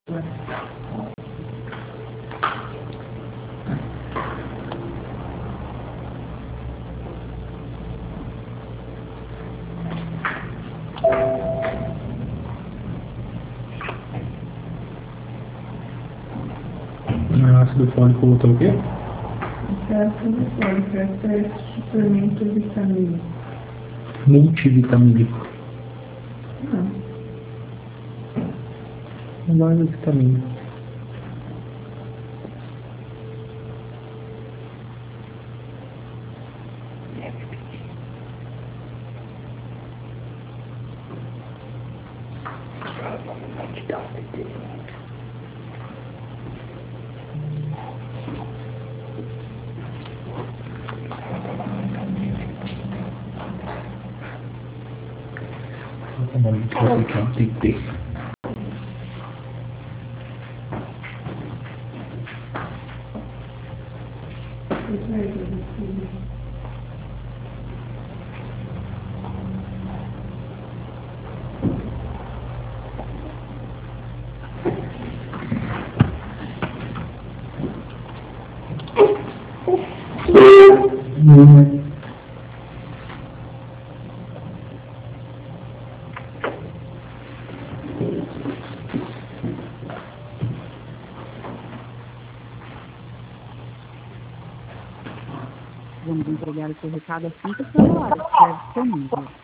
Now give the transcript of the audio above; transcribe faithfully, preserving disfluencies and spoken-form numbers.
Ácido fólico botou o quê? Ácido fólico é suplemento vitamínico. Multivitamínico. Não. Várias vitaminas. Tem que ter. Hum. Vamos entregar o seu recado assim que a senhora estiver disponível.